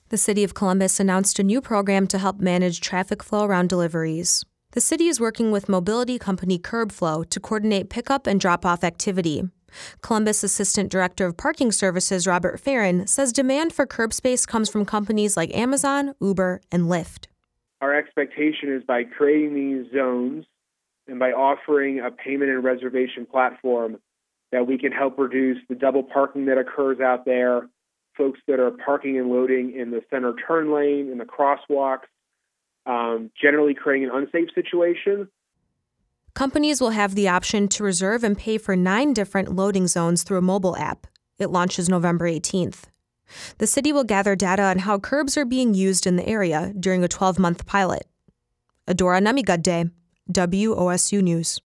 The City of Columbus announced a new program to help manage traffic flow around deliveries. The city is working with mobility company CurbFlow to coordinate pickup and drop-off activity. Columbus Assistant Director of Parking Services Robert Farron says demand for curb space comes from companies like Amazon, Uber, and Lyft. Our expectation is by creating these zones and by offering a payment and reservation platform that we can help reduce the double parking that occurs out there, folks that are parking and loading in the center turn lane, in the crosswalks, generally creating an unsafe situation. Companies will have the option to reserve and pay for 9 different loading zones through a mobile app. It launches November 18th. The city will gather data on how curbs are being used in the area during a 12-month pilot. Adora Namigadde, WOSU News.